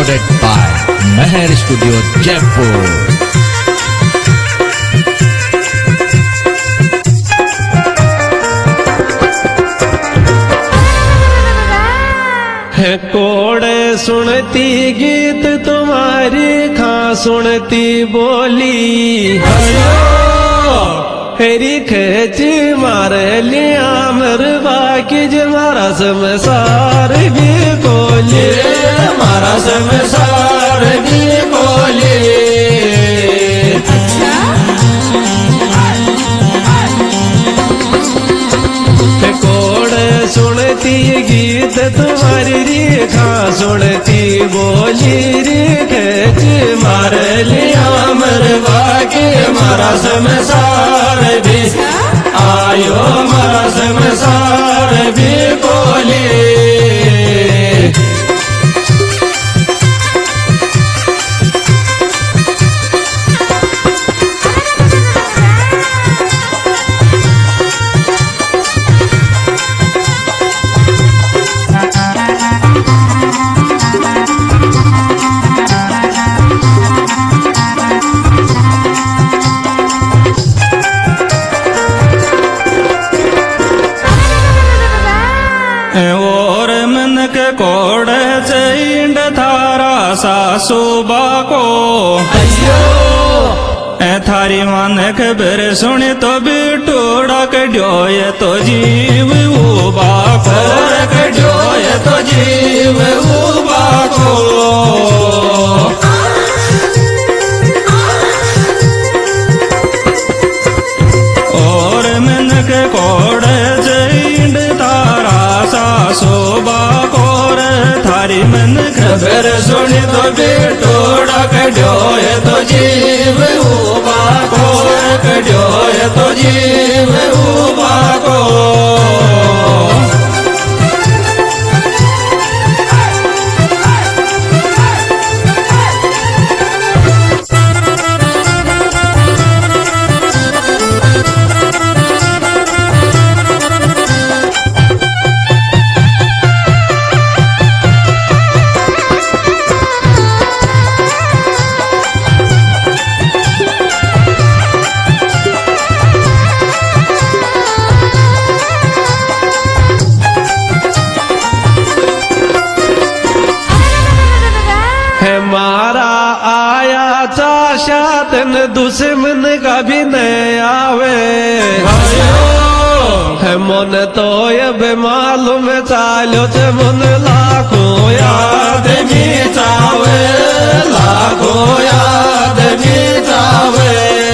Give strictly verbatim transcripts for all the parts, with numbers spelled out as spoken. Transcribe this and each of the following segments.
recorded by Meher Studio, Jaipur. है कोड़े सुनती गीत तुम्हारी खां सुनती बोली हेरी खेची मारे लिया मरवा की जमारा संसार भी बोली हमारा संसार भी बोली कोड़े सुनती गीत तुम्हारी रेखा सुनती बोली रेख मार लिया मरवा के मारा संसार भी आयो मारा संसार भी बोली और मन के कोड़े चैंड थारा सासुबा को ए थारी मन के बेर सुनी तो बिटोड़ा के ड्योए तो जीव उबा को के ड्योए तो जीव उबा को और मन के कोड़े चैंड तारा सासुबा कोर थारी मन खबर सुनी तो बेटोड़ा कड्योए तो जीव उबा को कड्योए तो जीव उबा को शातन दुश्मन का भी नहीं आवे है मन तो अब मालूम चालो चे मन लाखों याद भी चावे लाखों याद भी चावे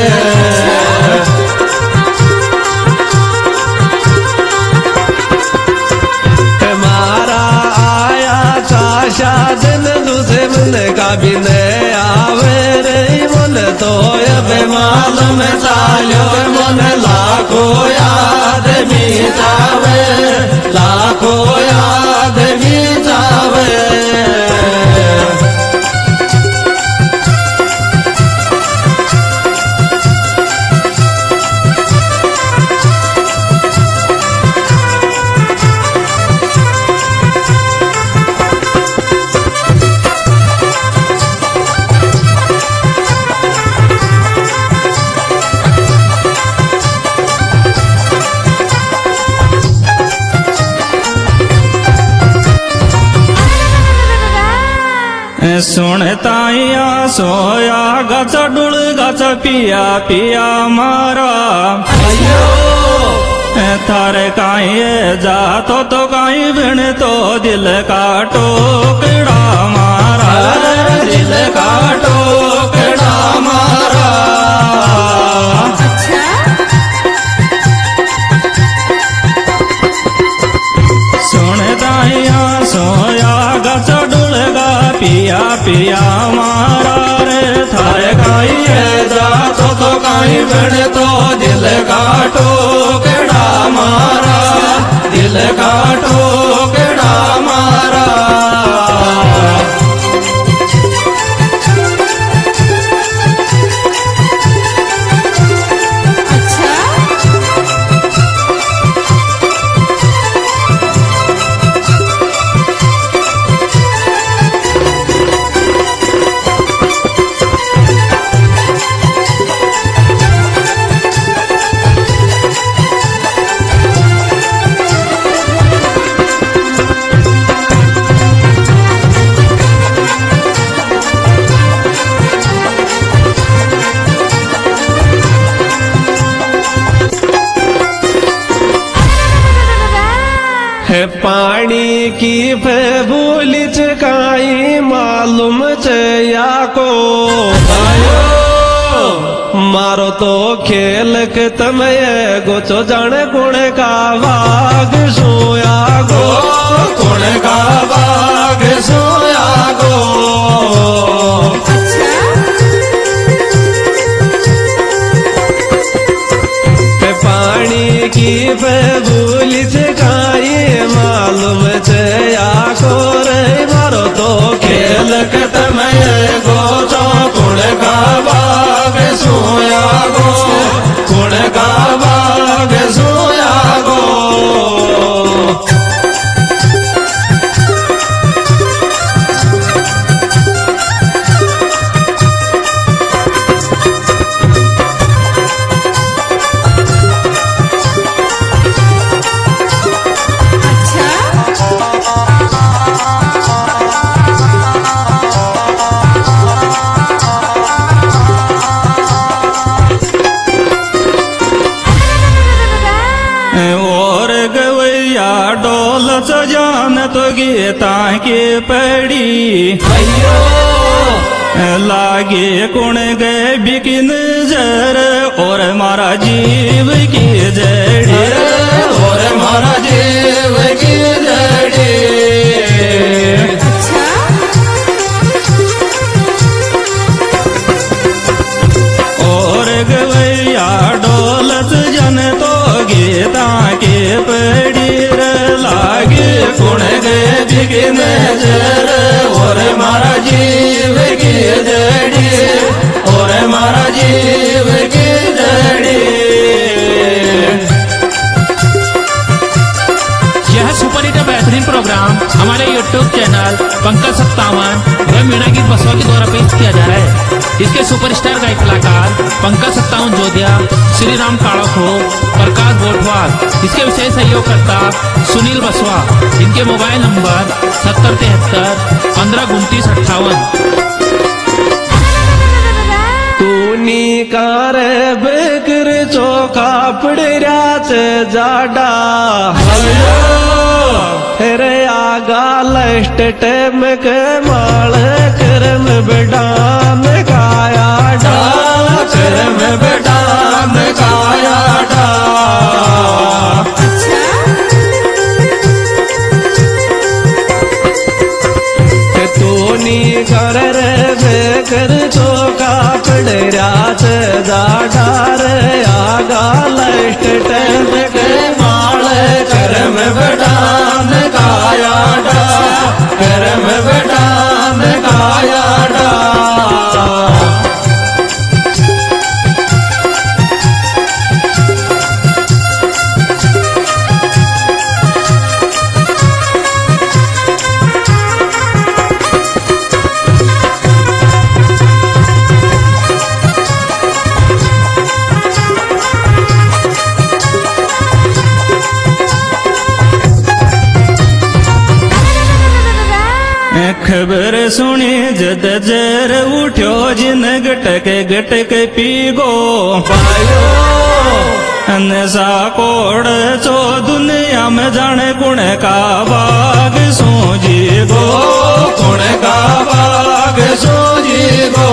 हमारा आया चाशा दिन दुश्मन का भी नहीं आवे तो अब मालूम चालो मन लाखों याद भी जावे लाखों याद भी जावे सुनताइया सोया गच डुल गच पिया पिया मारा थारे काई जा तो तो काई बिन तो दिल का टोकड़ा मारा दिल का टोकड़ा मारा सुनताइया सोया गच डुल गा पिया पिया मारा रे थारे काई जा तो तो काई बन तो दिल का टोकड़ा मारा दिल का टोकड़ा मारा है पानी की फैबूली चकाई मालूम चया को आयो मारो तो खेल के तमये गोचो जाने गुण का वाग सोया गो गुण का वाग सोया गो पानी की फैबूली चकाई मालूम चया को रे मारो तो खेल के तमये गोचो गुण का वाग सोया गो गुण का वाग सोया गो तो गीता की पड़ी लागे कुण गए बिकिन जर और मारा जीव की जड़ी और मारा जीव की जड़ी और गवैया डोलत जन तो गीता के पड़ी लागे कुण गए बिगिन जर और मारा जीव की जड़ी और मारा जीव की जड़ी। यह सुपरहिट बेहतरीन प्रोग्राम हमारे यूट्यूब चैनल पंकज सत्तावन व मीणा गीत बसवा के द्वारा पेश किया जा रहा है। इसके सुपरस्टार गायक कलाकार पंकज सत्तावन जोधिया, श्री राम काड़ो, प्रकाश गोठवाल। इसके विशेष सहयोगकर्ता सुनील बसवा। इनके मोबाइल नंबर सत्तर तिहत्तर पंद्रह उनतीस अट्ठावन। तूनी कार बेकर चोखा पड़िया से जाडा फिर आगा लस्ट टेम के माल करम बेडान काया डा करम बेडान काया डा तूनी कर रे बेकर चोखा पड़िया से जाडा रे आगा लस्ट टेम के माल करम बेडान काया डा करम बेडान काया डा। खबर सुनी जद जर उठ्यो जिन गटक गटक पी गो पायो नशा कोड़ चो दुनिया में जाने गुण का बाग सोजी गो गुण का बाग सोजी गो।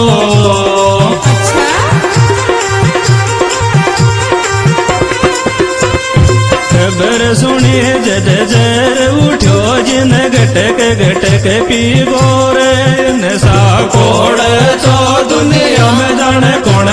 खबर सुनी जद जर उठ्यो जिन गटक गटक पी गोरे नशा कोड़ चो दुनिया में जाने कौन